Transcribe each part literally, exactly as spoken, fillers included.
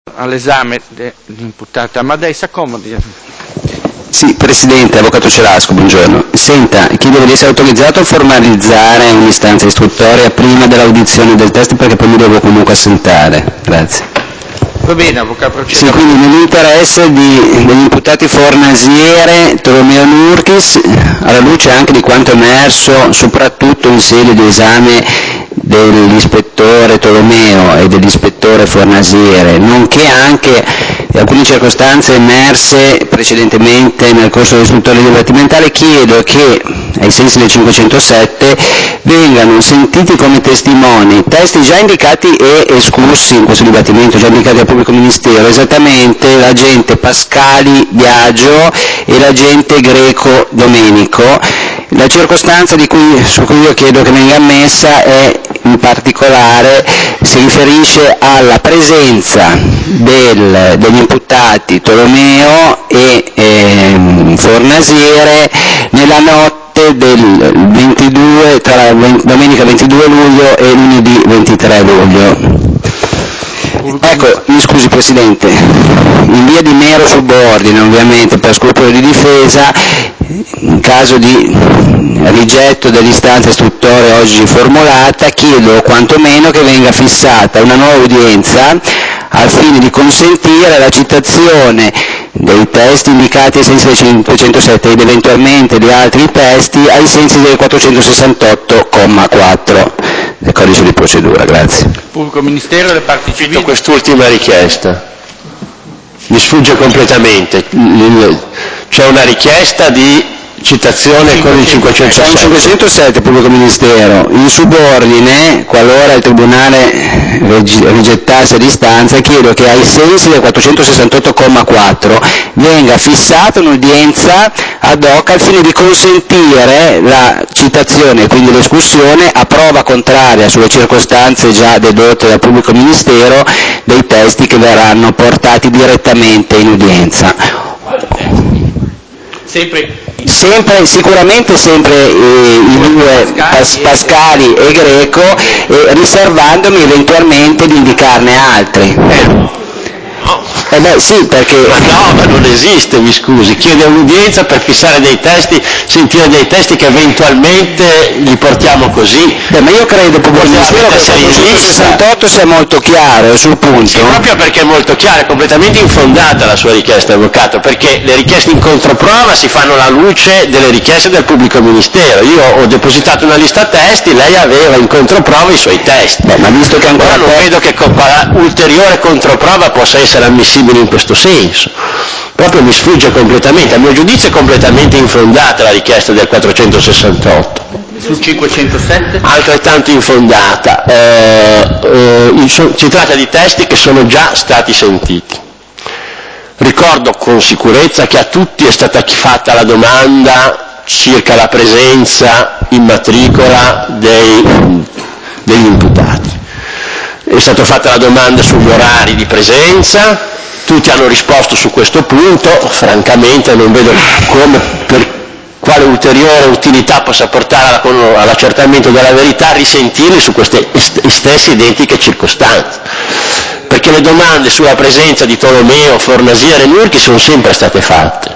all'esame dell'imputata Amadei. S'accomodi. Sì, Presidente, Avvocato Celasco, buongiorno. Senta, chiedo di essere autorizzato a formalizzare un'istanza istruttoria prima dell'audizione del test, perché poi mi devo comunque assentare. Grazie. Va bene, Avvocato Procedere. Sì, quindi nell'interesse di, degli imputati Fornasiere, Tolomeo Nurkis, alla luce anche di quanto emerso soprattutto in sede di esame dell'ispettore Tolomeo e dell'ispettore Fornasiere, nonché anche alcune circostanze emerse precedentemente nel corso dell'istruttoria dibattimentale, chiedo che, ai sensi del cinquecentosette, vengano sentiti come testimoni testi già indicati e esclussi in questo dibattimento, già indicati al pubblico ministero, esattamente l'agente Pascali Biagio e l'agente Greco Domenico. La circostanza di cui, su cui io chiedo che venga ammessa è, in particolare, si riferisce alla presenza del, degli imputati Tolomeo e eh, Fornasiere nella notte del ventidue, tra domenica ventidue luglio e lunedì ventitré luglio. Ecco, mi scusi Presidente, in via di mero subordine, ovviamente per scrupolo di difesa, in caso di rigetto dell'istanza istruttoria oggi formulata, chiedo quantomeno che venga fissata una nuova udienza al fine di consentire la citazione dei testi indicati ai sensi del cinquecentosette ed eventualmente di altri testi ai sensi del quattrocentosessantotto comma quattro del codice di procedura. Grazie. Pubblico Ministero e le parti civili. Cito quest'ultima richiesta. Mi sfugge completamente. C'è una richiesta di citazione con il cinquecentosette. C'è un cinquecentosette pubblico ministero, in subordine, qualora il Tribunale rigettasse l'istanza, chiedo che ai sensi del quattrocentosessantotto comma quattro venga fissata un'udienza ad hoc al fine di consentire la citazione, quindi l'escussione, a prova contraria sulle circostanze già dedotte dal pubblico ministero, dei testi che verranno portati direttamente in udienza. Sempre Sempre, sicuramente sempre eh, i due Pas- Pascali e Greco, eh, riservandomi eventualmente di indicarne altri. Eh, Eh beh sì, perché... Ma no, ma non esiste, mi scusi, chiede un'udienza per fissare dei testi, sentire dei testi che eventualmente li portiamo così. Beh, ma io credo pubblico ministero che il quattrocentosessantotto sia molto chiaro sul punto. Sì, proprio perché è molto chiaro, è completamente infondata la sua richiesta, Avvocato, perché le richieste in controprova si fanno alla luce delle richieste del pubblico ministero. Io ho depositato una lista testi, lei aveva in controprova i suoi testi. Beh, ma visto che ancora non vedo che ulteriore controprova possa essere ammissibile in questo senso. Proprio mi sfugge completamente, a mio giudizio è completamente infondata la richiesta del quattrocentosessantotto. Sul cinquecentosette? Altrettanto infondata. Eh, eh, si tratta di testi che sono già stati sentiti. Ricordo con sicurezza che a tutti è stata fatta la domanda circa la presenza in matricola dei, degli imputati. È stata fatta la domanda sugli orari di presenza, tutti hanno risposto su questo punto, francamente non vedo come, per quale ulteriore utilità possa portare all'accertamento della verità risentirli su queste stesse identiche circostanze, perché le domande sulla presenza di Tolomeo, Fornasiere e Nurchi sono sempre state fatte.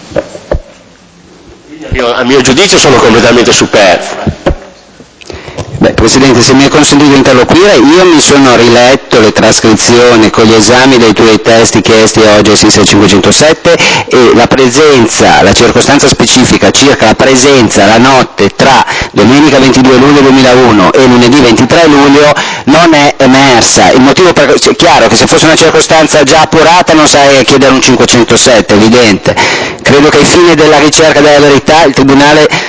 Io, a mio giudizio sono completamente superflue. Beh, Presidente, se mi è consentito interloquire, io mi sono riletto le trascrizioni con gli esami dei tuoi testi chiesti oggi ai sensi del cinquecentosette e la presenza, la circostanza specifica circa la presenza la notte tra domenica ventidue luglio duemilauno e lunedì ventitré luglio non è emersa. Il motivo per... È chiaro che se fosse una circostanza già appurata non sarei a chiedere un cinquecentosette, evidente. Credo che ai fini della ricerca della verità il Tribunale...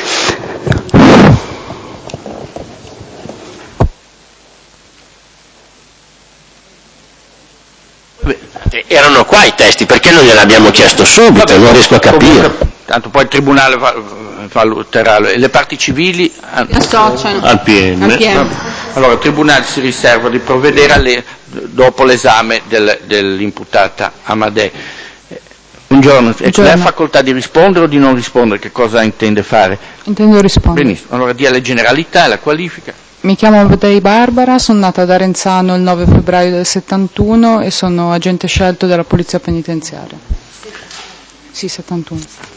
Erano qua i testi, perché non gliene abbiamo chiesto subito? Vabbè, non riesco a capire. Tanto poi il Tribunale valuterà. Le parti civili associano al P M. Al P M. Allora il Tribunale si riserva di provvedere alle, dopo l'esame del, dell'imputata Amadei. Buongiorno, Buongiorno. Lei ha facoltà di rispondere o di non rispondere? Che cosa intende fare? Intendo rispondere. Benissimo, allora dia le generalità e la qualifica. Mi chiamo Dei Barbara, sono nata ad Arenzano il nove febbraio del settantuno e sono agente scelto della Polizia Penitenziaria. Sì, settantuno.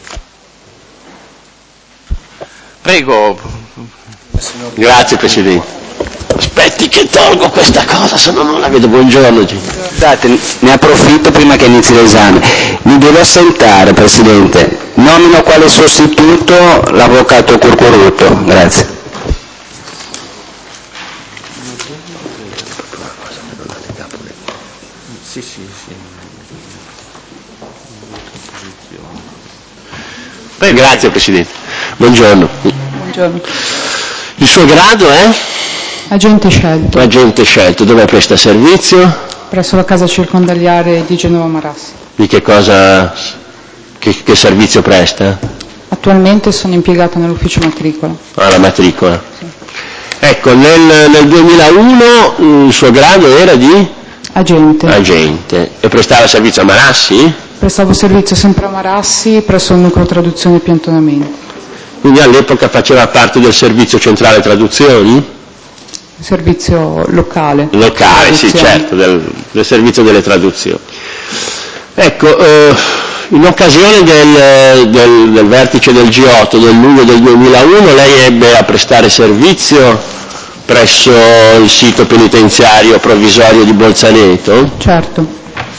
Prego. Grazie Presidente. Aspetti che tolgo questa cosa, se no non la vedo. Buongiorno. Scusate, ne approfitto prima che inizi l'esame. Mi devo assentare, Presidente. Nomino quale sostituto l'Avvocato Curcuruto. Grazie. Sì, sì, sì. Beh, grazie Presidente. Buongiorno. Buongiorno. Il suo grado è? Agente scelto. Agente scelto. Dove presta servizio? Presso la casa circondariale di Genova Marassi. Di che cosa, che, che servizio presta? Attualmente sono impiegata nell'ufficio matricola. Ah, la matricola. Sì. Ecco, nel, nel duemilauno il suo grado era di? Agente. Agente. E prestava servizio a Marassi? Prestavo servizio sempre a Marassi presso il nucleo traduzione e piantonamenti. Quindi all'epoca faceva parte del servizio centrale traduzioni? Servizio locale. Locale, sì, certo, del, del servizio delle traduzioni. Ecco, eh, in occasione del, del, del vertice del G otto del luglio del duemilauno lei ebbe a prestare servizio presso il sito penitenziario provvisorio di Bolzaneto? Certo.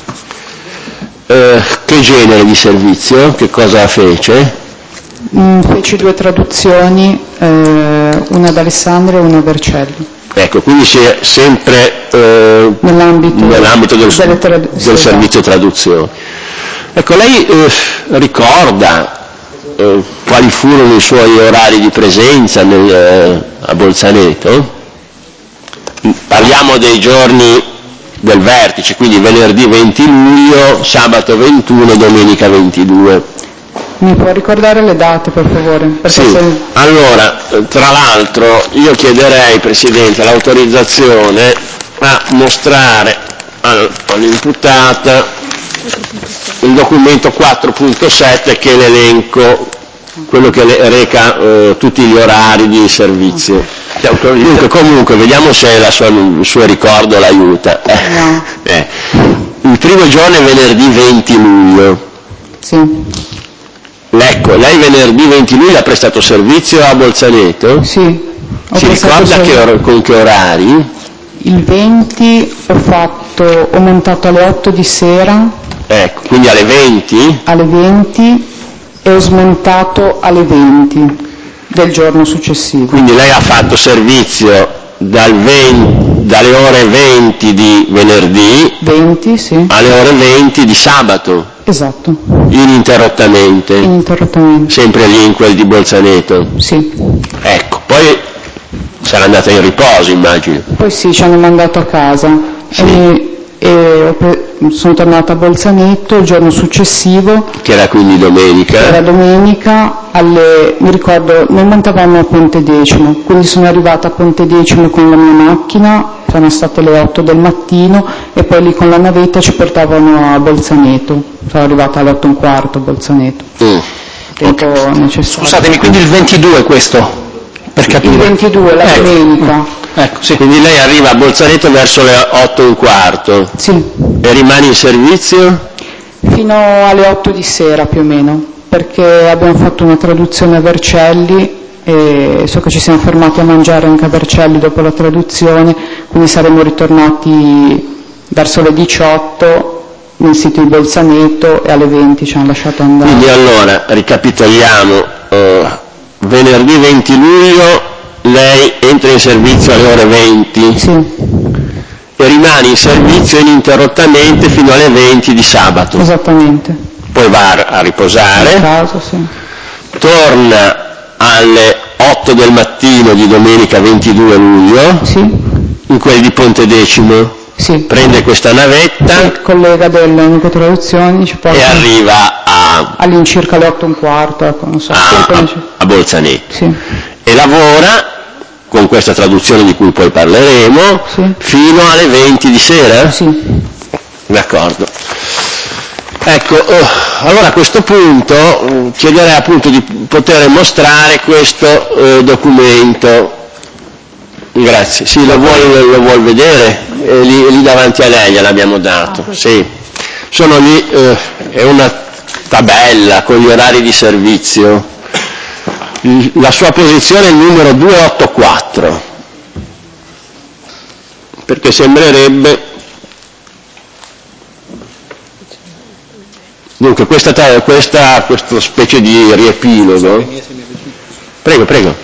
Eh, che genere di servizio? Che cosa fece? Mm, feci due traduzioni, eh, una ad Alessandria e una a Vercelli. Ecco, quindi si è sempre eh, nell'ambito, nell'ambito del, trad- del servizio traduzione. Ecco, lei eh, ricorda eh, quali furono i suoi orari di presenza nel, eh, a Bolzaneto? Parliamo dei giorni del vertice, quindi venerdì venti luglio, sabato ventuno, domenica ventidue. Mi può ricordare le date, per favore? Perché Sì, se... allora, tra l'altro, io chiederei, Presidente, l'autorizzazione a mostrare all'imputata il documento quattro punto sette che è l'elenco, quello che le reca eh, tutti gli orari di servizio. Dunque, comunque, vediamo se la sua, il suo ricordo l'aiuta. No. Eh. Il primo giorno è venerdì venti luglio. Sì. Ecco, lei venerdì venti luglio ha prestato servizio a Bolzaneto? Sì. Ho Si ricorda che or- con che orari? Il venti ho fatto, ho montato alle otto di sera. Ecco, quindi alle venti? Alle venti e ho smontato alle venti del giorno successivo. Quindi lei ha fatto servizio dal venti, dalle ore venti di venerdì venti, sì. alle ore venti di sabato? Esatto. Ininterrottamente? Ininterrottamente. Sempre lì in quel di Bolzaneto? Sì. Ecco, poi sarà andata in riposo, immagino. Poi sì, ci hanno mandato a casa. Sì. E, e pre- sono tornata a Bolzaneto il giorno successivo. Che era quindi domenica? Era domenica, alle, mi ricordo, noi montavamo a Pontedecimo, quindi sono arrivata a Pontedecimo con la mia macchina, sono state le otto del mattino e poi lì con la navetta ci portavano a Bolzaneto, sono arrivata alle otto e un quarto a Bolzaneto. Mm. Tempo Okay. necessario. Scusatemi, quindi il ventidue questo? Per capire. Il ventidue, la ecco. domenica. Ecco, sì. Quindi lei arriva a Bolzaneto verso le otto e un quarto? Sì. E rimane in servizio? Fino alle otto di sera più o meno, perché abbiamo fatto una traduzione a Vercelli e so che ci siamo fermati a mangiare anche a Vercelli dopo la traduzione, quindi saremmo ritornati verso le diciotto nel sito di Bolzaneto e alle venti ci hanno lasciato andare. Quindi allora, ricapitoliamo, eh, venerdì venti luglio lei entra in servizio alle ore venti? Sì. E rimane in servizio ininterrottamente fino alle venti di sabato? Esattamente. Poi va a riposare? A casa, sì. Torna alle otto del mattino di domenica ventidue luglio? Sì. In quelli di Pontedecimo? Sì. Prende questa navetta? Sì, il collega del nucleo traduzioni ci porta e arriva a, all'incirca alle otto e un quarto, ecco, non so. a, a, a Bolzaneto. Sì. E lavora con questa traduzione di cui poi parleremo, sì. fino alle venti di sera? Sì. D'accordo. Ecco, oh, allora a questo punto uh, chiederei appunto di poter mostrare questo uh, documento. Grazie, sì, lo vuol, lo vuol vedere? È lì, è lì davanti a lei gliel'abbiamo dato, ah, sì. Sono lì, eh, è una tabella con gli orari di servizio. La sua posizione è il numero duecentoottantaquattro, perché sembrerebbe... Dunque, questa, questa, questa specie di riepilogo... Prego, prego.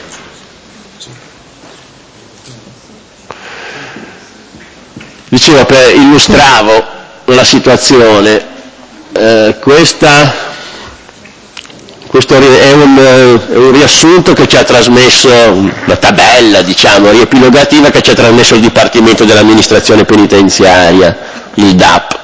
Dicevo, per, illustravo la situazione, eh, questa, questo è un, è un riassunto che ci ha trasmesso, una tabella diciamo riepilogativa che ci ha trasmesso il Dipartimento dell'Amministrazione Penitenziaria, il D A P.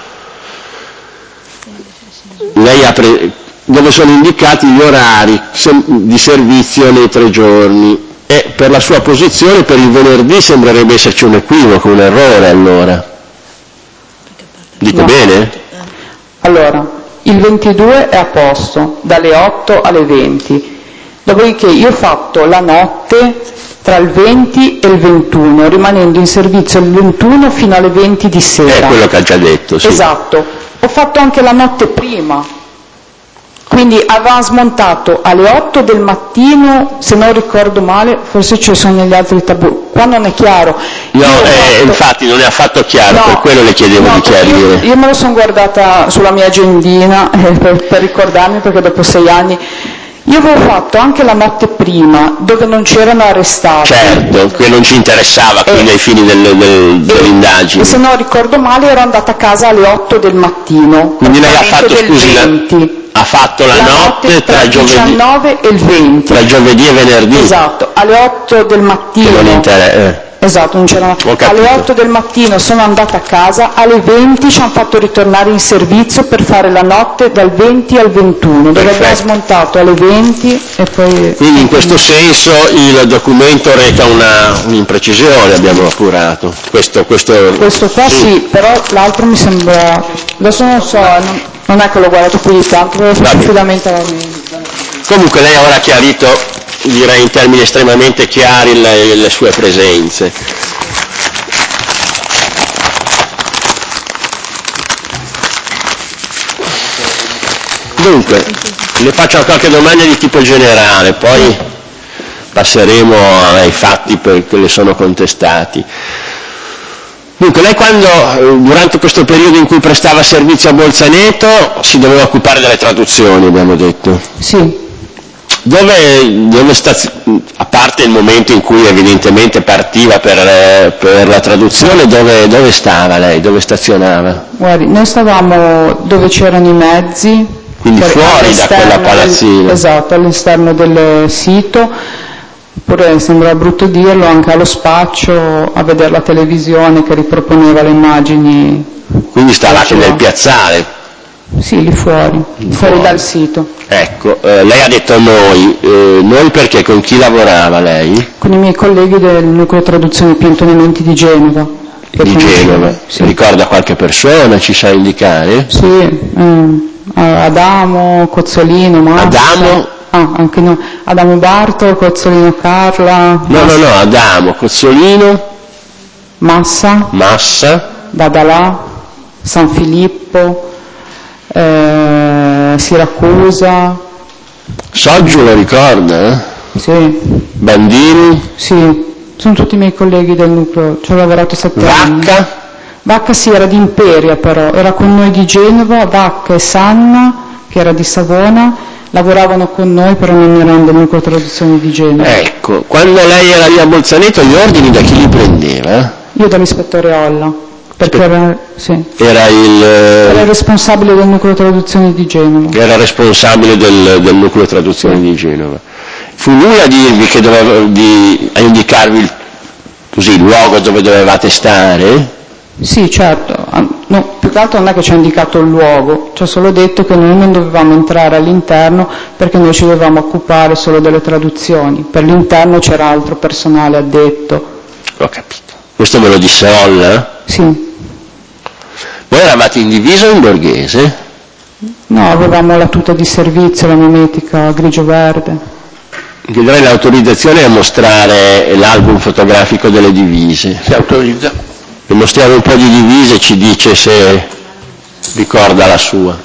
Lei ha pre- dove sono indicati gli orari di servizio nei tre giorni. E per la sua posizione per il venerdì sembrerebbe esserci un equivoco, un errore allora. Dico no. Bene? Allora, il ventidue è a posto, dalle otto alle venti. Dopodiché io ho fatto la notte tra il venti e il ventuno, rimanendo in servizio il ventuno fino alle venti di sera. È quello che ha già detto, sì. Esatto. Ho fatto anche la notte prima. Quindi aveva smontato alle otto del mattino, se non ricordo male, forse ci sono negli altri tabù, qua non è chiaro. No, eh, fatto... infatti non è affatto chiaro, no, per quello le chiedevo no, di chiarire. Io, io me lo sono guardata sulla mia agendina eh, per, per ricordarmi, perché dopo sei anni... Io avevo fatto anche la notte prima, dove non c'erano arrestati. Certo, che non ci interessava, quindi e, ai fini del, del, dell'indagine. E se non ricordo male ero andata a casa alle otto del mattino. Quindi lei ha fatto, scusi, la, ha fatto la, la notte, notte tra, tra il diciannove e il venti. Tra giovedì e venerdì. Esatto, alle otto del mattino. Che non interessa. Eh. Esatto, non c'era. Alle otto del mattino sono andata a casa, alle venti ci hanno fatto ritornare in servizio per fare la notte dal venti al ventuno, dove abbiamo smontato alle venti e poi... Quindi in questo senso il documento reca una, un'imprecisione, abbiamo appurato. Questo, questo... questo qua sì. sì, però l'altro mi sembra... Adesso non so, non, non è che l'ho guardato più di tanto, però faccio affidamento alla mia. Comunque lei ora ha chiarito, direi in termini estremamente chiari, le, le sue presenze. Dunque, le faccio qualche domanda di tipo generale, poi passeremo ai fatti che le sono contestati. Dunque, lei quando, durante questo periodo in cui prestava servizio a Bolzaneto, si doveva occupare delle traduzioni, abbiamo detto? Sì. Dove, dove stazio- a parte il momento in cui evidentemente partiva per, per la traduzione, dove, dove stava lei? Dove stazionava? Guardi, noi stavamo dove c'erano i mezzi. Quindi fuori da quella palazzina. Del, esatto, all'esterno del sito, oppure sembra brutto dirlo, anche allo spaccio a vedere la televisione che riproponeva le immagini. Quindi stavate nel piazzale? Sì, lì fuori, fuori, fuori dal sito. Ecco, eh, lei ha detto noi, eh, noi perché? Con chi lavorava lei? Con i miei colleghi del nucleo traduzione Piantonamenti di Genova. Di Genova? Sì. Ricorda qualche persona, ci sa indicare? Sì, eh, Adamo, Cozzolino, Massa. Adamo? Ah, anche no. Adamo Bartolo, Cozzolino Carla. No, Massa. no, no, Adamo, Cozzolino. Massa. Massa. Dadalà, San Filippo. Eh, Siracusa. Soggio lo ricorda? Eh? Sì. Bandini? Sì, sono tutti i miei colleghi del nucleo, ci ho lavorato sette Vacca? anni. Vacca? Vacca sì, era di Imperia però, era con noi di Genova, Vacca e Sanna, che era di Savona, lavoravano con noi però non erano del nucleo traduzione di Genova. Ecco, quando lei era lì a Bolzaneto gli ordini da chi li prendeva? Io dall'ispettore Olla. Perché era, sì. era, il, era il responsabile del nucleo traduzione di Genova. Era responsabile del, del nucleo traduzione sì. di Genova. Fu lui a dirvi che doveva, di, a indicarvi il, così, il luogo dove dovevate stare? Sì, certo. No, più che altro non è che ci ha indicato il luogo, ci ha solo detto che noi non dovevamo entrare all'interno perché noi ci dovevamo occupare solo delle traduzioni. Per l'interno c'era altro personale addetto. Ho capito. Questo me lo disse Olla? Sì. Voi eravate in divisa o in borghese? No, avevamo la tuta di servizio, la mimetica grigio-verde. Chiederei l'autorizzazione a mostrare l'album fotografico delle divise. Si autorizza. E mostriamo un po' di divise e ci dice se ricorda la sua.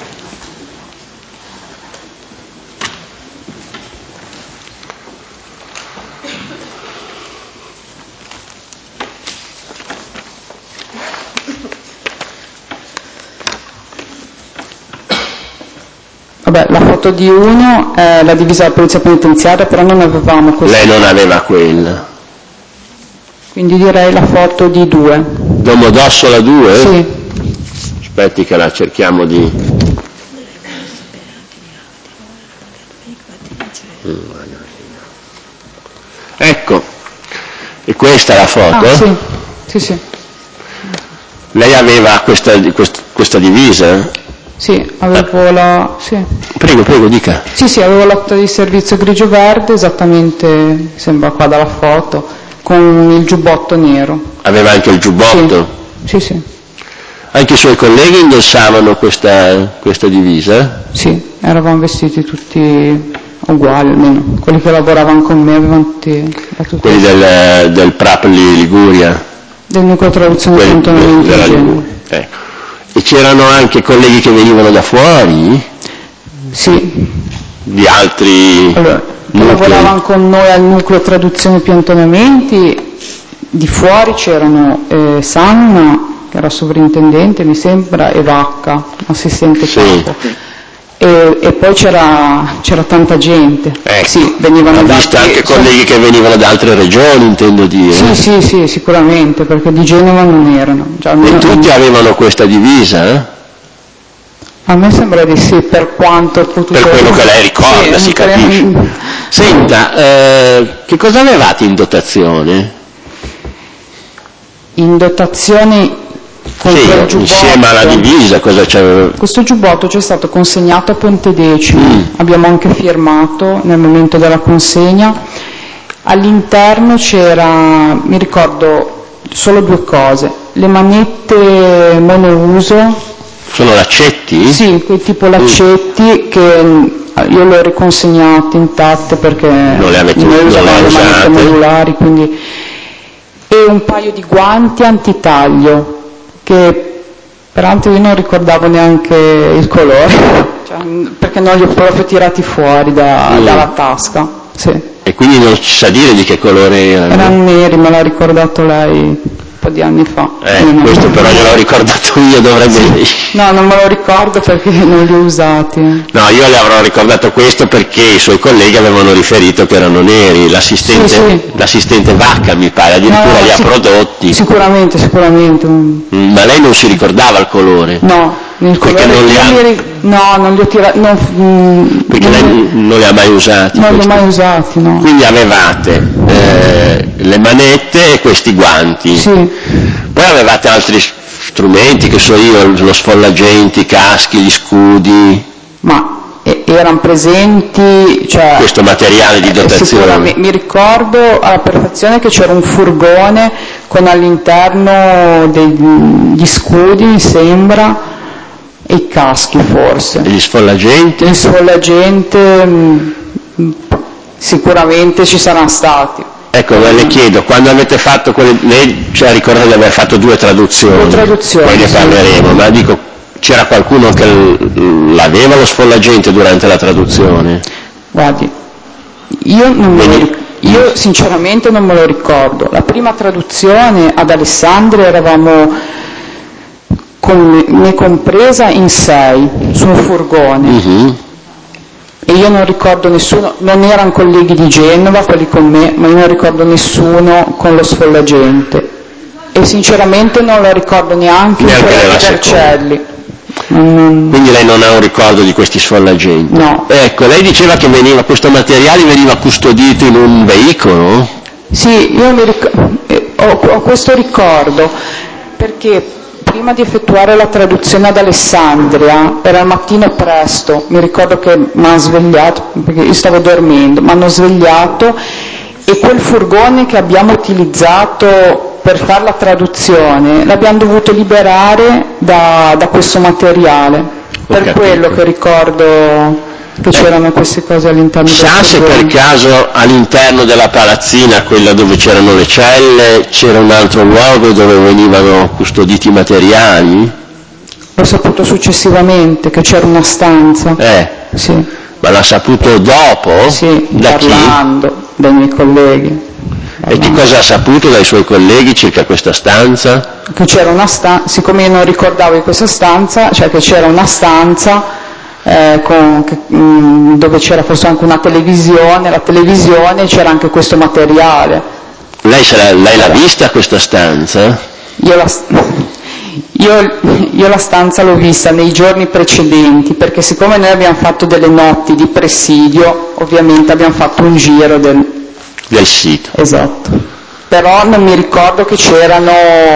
Vabbè, la foto di uno è la divisa della polizia penitenziaria, però non avevamo questa. Lei non aveva quella. Quindi direi la foto di due. Domodossola due? Sì. Aspetti che la cerchiamo di... Ecco, e questa è la foto? Ah, sì, sì, sì. Lei aveva questa, questa, questa divisa? Sì, avevo la... Sì. Prego, prego, dica. Sì, sì, avevo l'atto di servizio grigio-verde, esattamente, sembra qua dalla foto, con il giubbotto nero. Aveva anche il giubbotto? Sì, sì. Sì. Anche i suoi colleghi indossavano questa, questa divisa? Sì, eravamo vestiti tutti uguali, almeno. Quelli che lavoravano con me avevano tutti... Quelli del, del P R A P Liguria? Del nucleo traduzione Quelli cantonamento della Liguria. Ecco. E c'erano anche colleghi che venivano da fuori? Sì. Di altri allora, che lavoravano con noi al nucleo traduzione piantonamenti, di fuori c'erano eh, Sanna, che era sovrintendente mi sembra, e Vacca, assistente sì. capo. E, e poi c'era, c'era tanta gente. Ecco. Sì, venivano ha da visto altri, anche colleghi che venivano da altre regioni, intendo dire. Sì, sì, sì, sicuramente, perché di Genova non erano. Già, e tutti non... avevano questa divisa? Eh? A me sembra di sì, per quanto ho potuto... Per quello che lei ricorda, sì, si capisce. Credo... Senta, eh, che cosa avevate in dotazione? In dotazione... Con sì, giubbotto, insieme alla divisa cosa c'aveva? Questo giubbotto ci è stato consegnato a Pontedecimo, mm. abbiamo anche firmato nel momento della consegna. All'interno c'era, mi ricordo, solo due cose, le manette monouso. Sono laccetti? Sì, quei tipo laccetti mm. che io le ho riconsegnate intatte perché non le avete noi usavamo le manette modulari, quindi... e un paio di guanti antitaglio che peraltro io non ricordavo neanche il colore, cioè, perché non li ho proprio tirati fuori da, mm. dalla tasca. Sì. E quindi non ci sa dire di che colore erano? Erano neri, me l'ha ricordato lei un po' di anni fa. Eh, eh questo però gliel'ho ricordato io, dovrebbe... Sì. No, non me lo ricordo perché non li ho usati. No, io le avrò ricordato questo perché i suoi colleghi avevano riferito che erano neri, l'assistente, sì, sì. l'assistente Vacca mi pare, addirittura no, li ha sic- prodotti. Sicuramente, sicuramente. Mm, ma lei non si ricordava il colore? No, il perché colore non li ha... ri- no, non li ho tirati, no, mm, perché non lei li... non li ha mai usati? Non questi. li ho mai usati, no. Quindi avevate eh, le manette e questi guanti. Sì. Poi avevate altri strumenti, che so io, lo sfollagenti, i caschi, gli scudi. Ma eh, erano presenti, cioè... Questo materiale di dotazione. Eh, mi ricordo alla perfezione che c'era un furgone con all'interno degli scudi, mi sembra, e i caschi forse. E gli sfollagenti? Gli sfollagenti mh, sicuramente ci saranno stati. Ecco, ma le chiedo, quando avete fatto quelle, lei ci ha ricordato di aver fatto due traduzioni, due traduzioni poi ne sì. parleremo, ma dico, c'era qualcuno che l'aveva lo sfollagente durante la traduzione? Guardi, io, non me lo, io sinceramente non me lo ricordo. La prima traduzione ad Alessandria eravamo, con me compresa, in sei, su un furgone. Uh-huh. E io non ricordo nessuno, non erano colleghi di Genova quelli con me, ma io non ricordo nessuno con lo sfollagente. E sinceramente non lo ricordo neanche, neanche quelli di Vercelli. Non... Quindi lei non ha un ricordo di questi sfollagenti? No. Ecco, lei diceva che veniva, questo materiale veniva custodito in un veicolo? Sì, io mi ric- ho, ho questo ricordo, perché prima di effettuare la traduzione ad Alessandria, era il mattino presto, mi ricordo che mi hanno svegliato, perché io stavo dormendo, mi hanno svegliato e quel furgone che abbiamo utilizzato per fare la traduzione l'abbiamo dovuto liberare da, da questo materiale, per capito. quello che ricordo che c'erano queste cose all'interno del Sa se per caso all'interno della palazzina, quella dove c'erano le celle, c'era un altro luogo dove venivano custoditi i materiali? L'ho saputo successivamente che c'era una stanza. Eh. Sì. Ma l'ha saputo dopo? Sì, da parlando chi? dai miei colleghi. E che cosa ha saputo dai suoi colleghi circa questa stanza? Che c'era una stanza, siccome io non ricordavo di questa stanza, cioè che c'era una stanza eh, con, che, mh, dove c'era forse anche una televisione, la televisione, c'era anche questo materiale. Lei, sarà, lei l'ha vista questa stanza? Io la, io, io la stanza l'ho vista nei giorni precedenti, perché siccome noi abbiamo fatto delle notti di presidio, ovviamente abbiamo fatto un giro del, del sito. Esatto. Però non mi ricordo che c'erano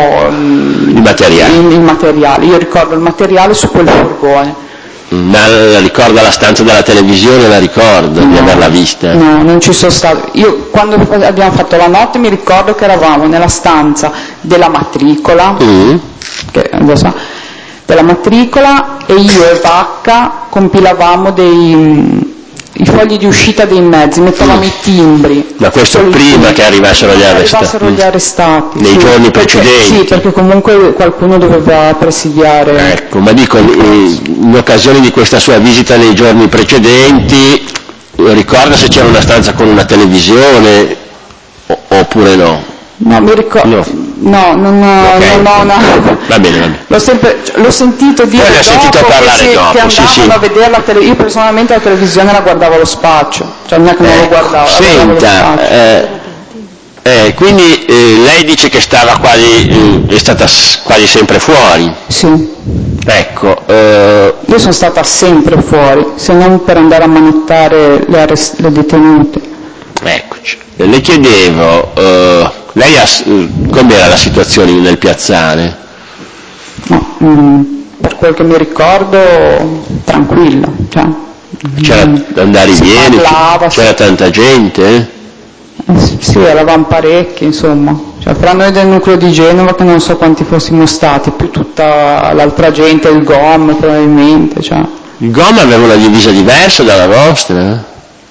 i materiali. I, i materiali. Io ricordo il materiale su quel furgone. Ma la ricorda la stanza della televisione, la ricorda no, di averla vista? No, non ci sono stato. Io quando abbiamo fatto la notte mi ricordo che eravamo nella stanza della matricola, mm. che, so, della matricola, e io e Vacca compilavamo dei i fogli di uscita dei mezzi, mettevamo mm. i timbri. Ma questo prima che arrivassero gli arrestati? arrivassero gli arrestati. Nei sì, giorni perché, precedenti? Sì, perché comunque qualcuno doveva presidiare. Ecco, ma dico, in occasione di questa sua visita nei giorni precedenti, ricorda se c'era una stanza con una televisione oppure no? No, mi ricordo. No. No, non ho, okay. non ho una... Va bene, va bene. L'ho, sempre, l'ho sentito dire Poi dopo sentito parlare che, si, dopo, che andavano sì, sì. a vedere la televisione. Io personalmente la televisione la guardavo allo spaccio, cioè non è che non eh, lo guardavo, senta, eh, eh, quindi eh, lei dice che stava quasi, eh, è stata quasi sempre fuori. Sì. Ecco. Eh, Io sono stata sempre fuori, se non per andare a manottare le, arrest- le detenute. Eccoci. Le chiedevo, eh, lei ha, com'era la situazione nel piazzale? No, mh, per quel che mi ricordo, tranquilla. Cioè, c'era andare e vieni, parlava, c'era si... tanta gente? Eh, sì, eravamo parecchi, insomma. Cioè, fra noi del nucleo di Genova, che non so quanti fossimo stati, più tutta l'altra gente, il G O M probabilmente. Cioè. Il G O M aveva una divisa diversa dalla vostra?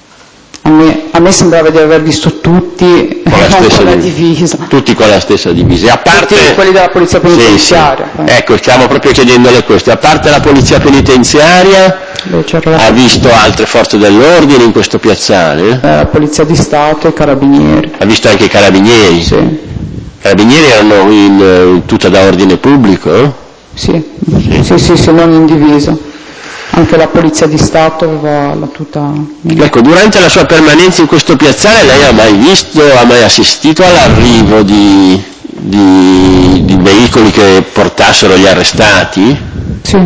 A me, a me sembrava di aver visto tutti con la stessa con la divisa. Tutti con la stessa divisa. A parte tutti quelli della polizia penitenziaria. Sì, sì. Ecco, stiamo proprio chiedendole questo. A parte la polizia penitenziaria, Beh, la... ha visto altre forze dell'ordine in questo piazzale? Eh, la polizia di Stato e i carabinieri. Ha visto anche i carabinieri? Sì. I carabinieri erano in, in tutta da ordine pubblico? Sì. Sì, sì, sì, sì, non in divisa. Anche la polizia di Stato aveva la tuta. Ecco, durante la sua permanenza in questo piazzale lei ha mai visto, ha mai assistito all'arrivo di, di, di veicoli che portassero gli arrestati? Sì.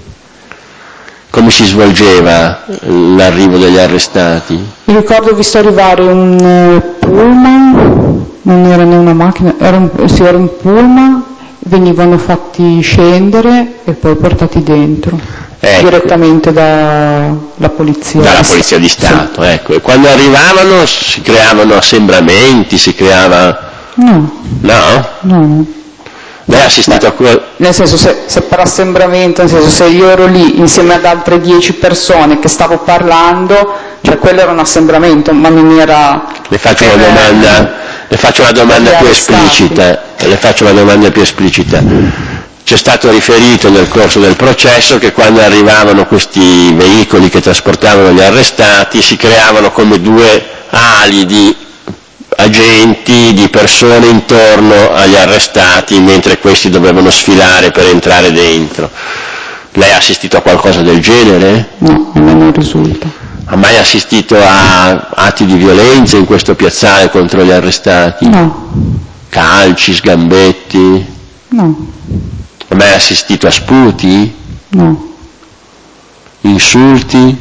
Come si svolgeva l'arrivo degli arrestati? Mi ricordo ho visto arrivare un pullman, non era né una macchina, era un, sì, era un pullman, venivano fatti scendere e poi portati dentro. Ecco. Direttamente dalla polizia. Dalla polizia di Stato, sì. Ecco. E quando arrivavano si creavano assembramenti, si creava... No. No? No. Lei ha assistito a quello... Nel senso, se, se per assembramento, nel senso, se io ero lì insieme ad altre dieci persone che stavo parlando, cioè quello era un assembramento, ma non era... Le faccio una domanda, le faccio una domanda più esplicita. Le faccio una domanda più esplicita. C'è stato riferito nel corso del processo che quando arrivavano questi veicoli che trasportavano gli arrestati si creavano come due ali di agenti, di persone intorno agli arrestati mentre questi dovevano sfilare per entrare dentro. Lei ha assistito a qualcosa del genere? No, a me non risulta. Ha mai assistito a atti di violenza in questo piazzale contro gli arrestati? No. Calci, sgambetti? No. Ha mai assistito a sputi? No. Insulti?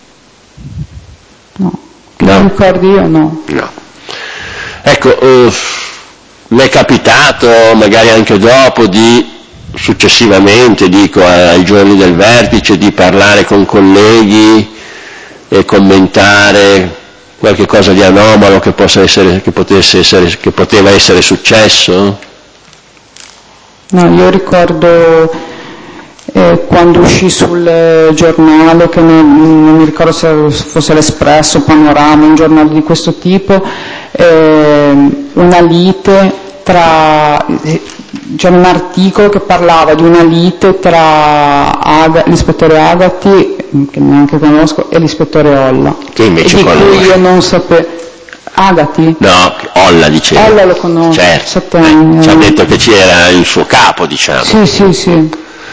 No. Che no. Mi ricordi io? No. No. Ecco, eh, le è capitato, magari anche dopo, di, successivamente, dico, ai giorni del vertice, di parlare con colleghi e commentare qualche cosa di anomalo che possa essere, che potesse essere, che poteva essere successo? No, io ricordo E quando uscì sul giornale, che non, non mi ricordo se fosse l'Espresso, Panorama, un giornale di questo tipo, eh, una lite tra, c'era un articolo che parlava di una lite tra Aga, l'ispettore Agati, che neanche conosco, e l'ispettore Olla, che invece e di conosco. cui io non sapevo. Agati? No, Olla diceva. Olla lo conosco, certo. sette anni. Eh, ci ha detto che c'era il suo capo, diciamo. Sì, sì, sì.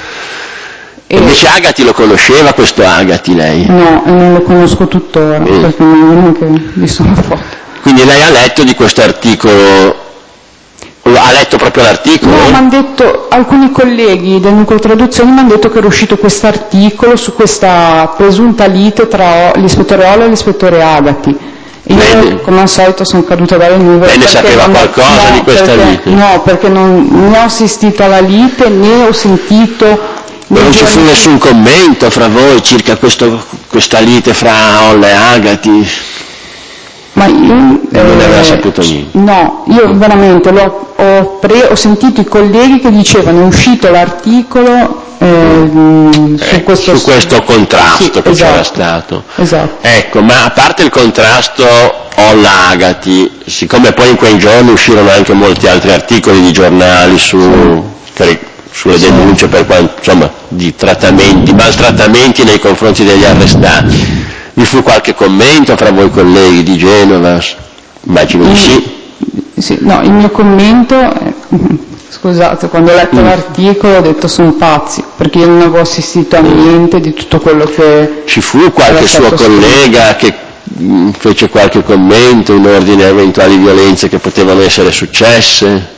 E invece Agati lo conosceva questo Agati lei? No, e non lo conosco tuttora, mm. perché non ho neanche visto la foto. Quindi lei ha letto di questo articolo, ha letto proprio l'articolo? No, mi hanno detto, alcuni colleghi del nucleo traduzioni mi hanno detto che era uscito questo articolo su questa presunta lite tra l'ispettore Olla e l'ispettore Agati. Io, Bene. come al solito, sono caduta dalle nuvole. Lei ne sapeva non, qualcosa no, di questa perché, lite? No, perché non ne ho assistito alla lite, né ho sentito... Non ci fu nessun commento fra voi circa questo, questa lite fra Olla e Agati? Ma io... Non eh, ne aveva saputo niente? No, io veramente l'ho, ho, pre, ho sentito i colleghi che dicevano è uscito l'articolo eh, su, eh, questo, su questo contrasto sì, che esatto, c'era stato. Esatto. Ecco, ma a parte il contrasto Olla-Agati, siccome poi in quei giorni uscirono anche molti altri articoli di giornali su, sì. sulle denunce per quanto, insomma, di trattamenti, maltrattamenti nei confronti degli arrestati, vi fu qualche commento fra voi colleghi di Genova? Immagino di sì. Sì, no, il mio commento, eh, scusate, quando ho letto mm. l'articolo ho detto sono pazzi, perché io non avevo assistito a niente di tutto quello che... Ci fu qualche suo collega che mh, fece qualche commento in ordine a eventuali violenze che potevano essere successe?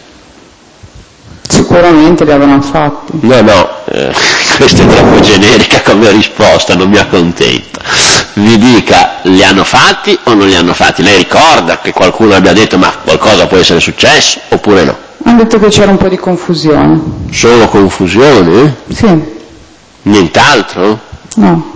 Sicuramente li avranno fatti. No, no, eh, questa è troppo generica come risposta, non mi accontenta. Vi dica, li hanno fatti o non li hanno fatti? Lei ricorda che qualcuno abbia detto ma qualcosa può essere successo oppure no? Hanno detto che c'era un po' di confusione. Solo confusione? Sì. Nient'altro? No.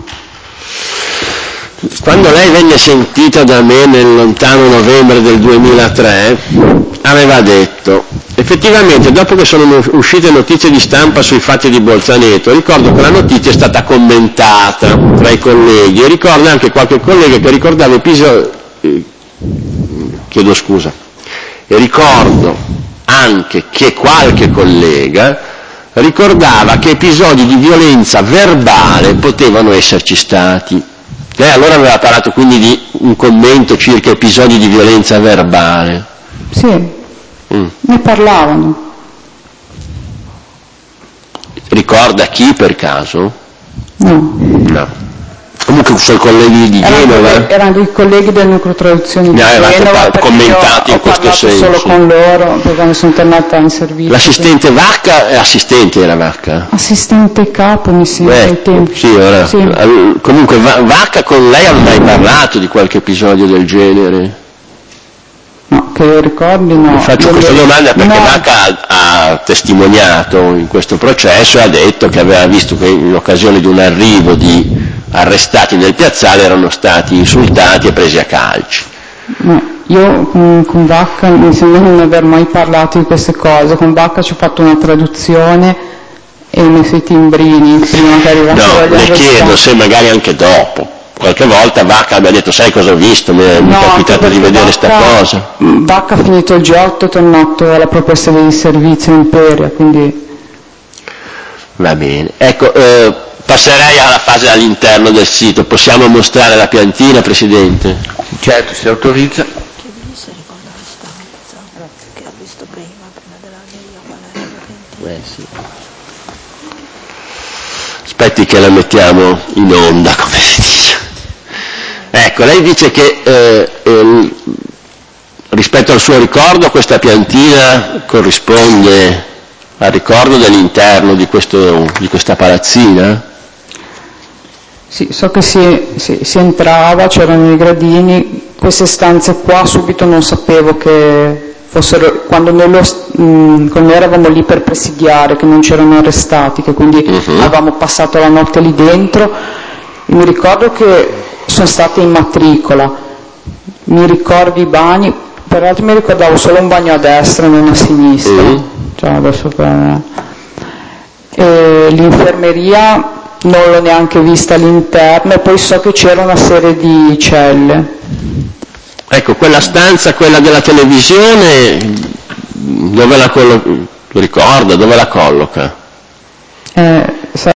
Quando lei venne sentita da me nel lontano novembre del duemilatré, aveva detto, effettivamente dopo che sono uscite notizie di stampa sui fatti di Bolzaneto, ricordo che la notizia è stata commentata tra i colleghi e ricordo anche qualche collega che ricordava episodi, eh, chiedo scusa, e ricordo anche che qualche collega ricordava che episodi di violenza verbale potevano esserci stati. Lei allora aveva parlato quindi di un commento circa episodi di violenza verbale. Sì, mm. ne parlavano. Ricorda chi per caso? No. No. Comunque i suoi colleghi di Genova? Erano, erano i colleghi del nucleo traduzioni di Genova, commentati in questo senso. Ho parlato solo con loro perché quando sono tornata in servizio. L'assistente quindi. Vacca, eh, assistente era Vacca? Assistente capo mi sembra ai tempi. Sì, ora. Sì. Comunque Vacca con lei ha mai parlato di qualche episodio del genere? No, che io ricordi no. Faccio questa le... domanda perché no. Vacca ha, ha testimoniato in questo processo e ha detto che aveva visto che in occasione di un arrivo di arrestati nel piazzale erano stati insultati e presi a calci. No, io con, con Vacca mi sembra non aver mai parlato di queste cose, con Vacca ci ho fatto una traduzione e ho messo i timbrini prima che arrivassero no, gli arrestati. No, le chiedo se magari anche dopo. Qualche volta Vacca mi ha detto sai cosa ho visto, mi è, no, mi è capitato di vedere questa cosa. Vacca ha finito il G otto, è tornato alla propria sede di servizio in Imperia, quindi... Va bene, ecco, eh, passerei alla fase all'interno del sito, possiamo mostrare la piantina, Presidente? Certo, si autorizza. Chiedili se ricorda la stanza che ha visto prima, prima della mia eh, sì. Aspetti che la mettiamo in onda, come si dice. Ecco, lei dice che eh, eh, rispetto al suo ricordo questa piantina corrisponde al ricordo dell'interno di, questo, di questa palazzina? Sì, so che si, si, si entrava, c'erano i gradini, queste stanze qua subito non sapevo che fossero, quando noi, lo, mh, quando noi eravamo lì per presidiare, che non c'erano arrestati, che quindi uh-huh. avevamo passato la notte lì dentro, e mi ricordo che sono state in matricola, mi ricordo i bagni, peraltro mi ricordavo solo un bagno a destra e non a sinistra, uh-huh. cioè adesso per... e l'infermeria non l'ho neanche vista all'interno, e poi so che c'era una serie di celle. Ecco, quella stanza, quella della televisione, dove la colloca? Ricorda, dove la colloca? Eh,